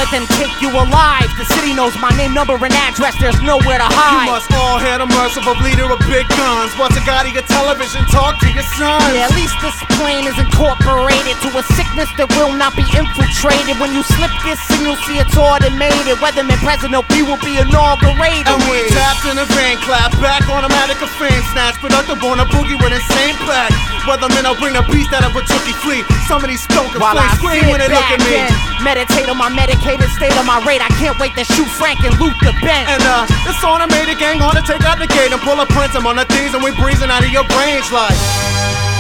them take you alive. The city knows my name, number, and address, there's nowhere to hide. You must all hear the merciful bleeder of big guns. What's a guy to your television, talk to your son. Yeah, at least this plane is incorporated to a sickness that will not be infiltrated. When you slip this in, you'll see it's automated. Weatherman President B will be inaugurated. And we tapped in a rain clap, back automatic a fan snatch, productive on a boogie with insane pack. Weathermen, I'll bring a beast out of a Tookie fleet. Some of these stoke and flame scream when they look at me. Meditate on my medicated state on my rate. I can't wait to shoot Frank and loot the bench. And this automated gang on to take out the gate and pull a prince. I'm on the things and we breezing out of your brains like